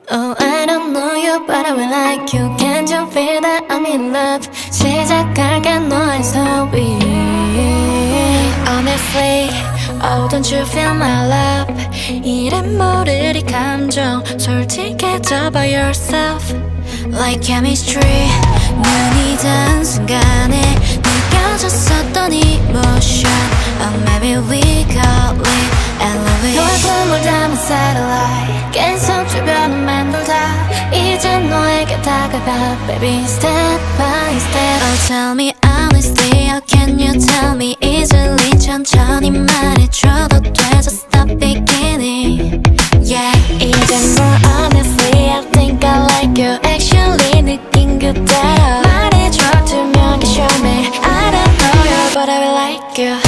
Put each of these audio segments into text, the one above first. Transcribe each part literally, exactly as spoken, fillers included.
Oh, I don't know you, but I will like you. Can't you feel that I'm in love? 시작할게 너의 소리. Honestly, oh, don't you feel my love? 이래 모를 이 감정 솔직해져 by yourself. Like chemistry, 눈이 닿은 순간에 느껴졌었던 emotion. Oh, maybe we call it elevation. 너의 꿈을 담은 satellite 계속 주변을 맴돌다 이제 너에게 다가가 baby step by step. Oh, tell me honestly, how can you tell me easily? 천천히 말해줘도 돼, just stop beginning. Yeah, 이제 more honestly, I think I like you. Actually 느낀 그대로 말해줘 투명하게 show me. I don't know you, but I will like you.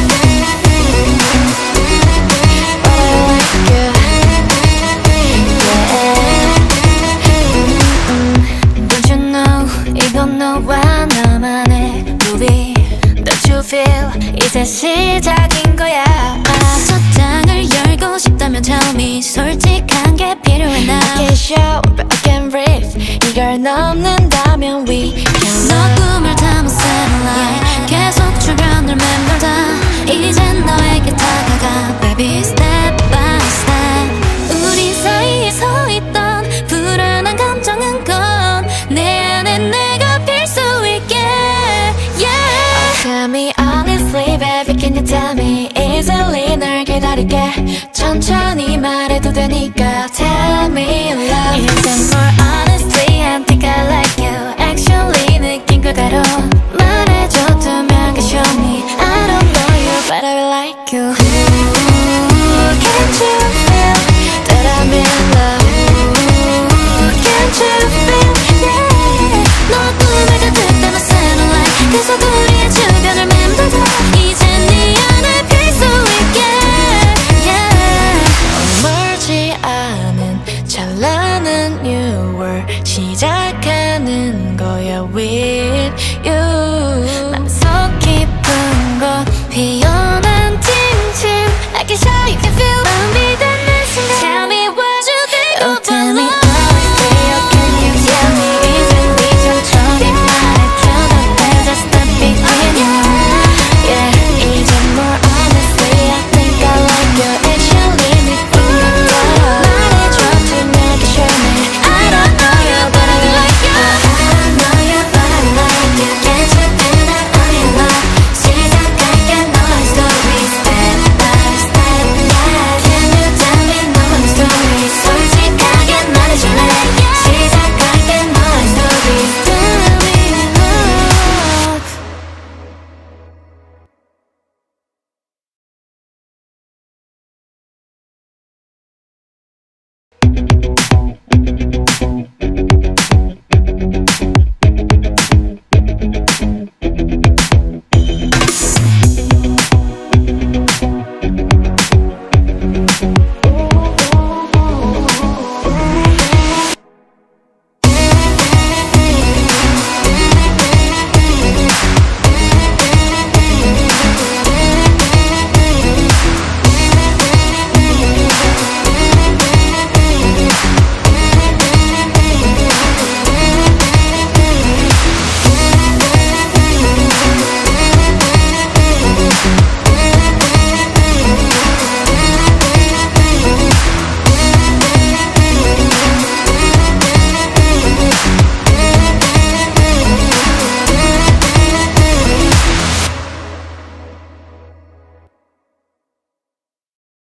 But I will like you. Yeah. Don't you know 이건 너와 나만의 movie. Don't you feel 이제 시작인 거야. 첫장을 열고 싶다면 tell me. 솔직한 게 필요해 now. I can't show but I can breathe. 이걸 넘는다면 we can love. 너 꿈을 담은 satellite 계속 주변을 맴돌다 이제 너에게 다가가 baby step by step. 우리 사이에 서 있던 불안한 감정은 건 내 안에 내가 필 수 있게. Yeah. Oh, tell me honestly baby, can you tell me easily? 널 기다릴게. 천천히 말해도 되니까 tell me love. 이젠 more